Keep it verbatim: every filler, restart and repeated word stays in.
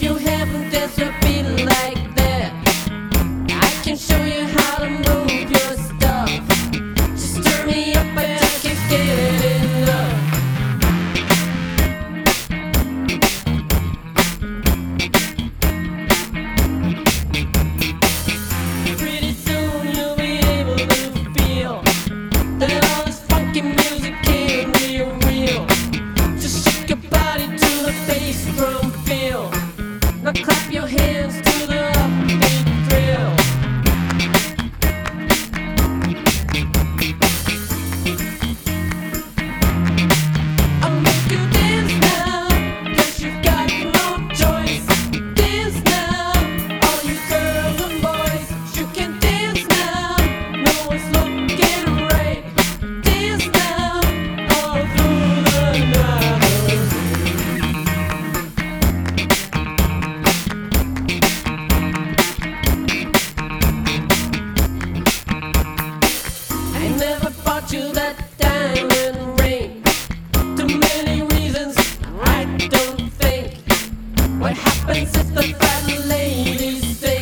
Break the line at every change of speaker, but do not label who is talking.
you haven't danced to a beat like that, I can show you how to move your stuff. Just turn me up, I just can't get enough. Pretty soon you'll be able to feel that all this funky music can be real. Just shake your body to the bass drum feel. Now clap your hands to the upbeat drill. I'll make you dance now, 'cause you've got no choice. Dance now, all you girls and boys. You can dance now, no one's looking right. Dance now, all through the night. I never bought you that diamond ring. Too many reasons I don't think. What happens if the fat ladies stay?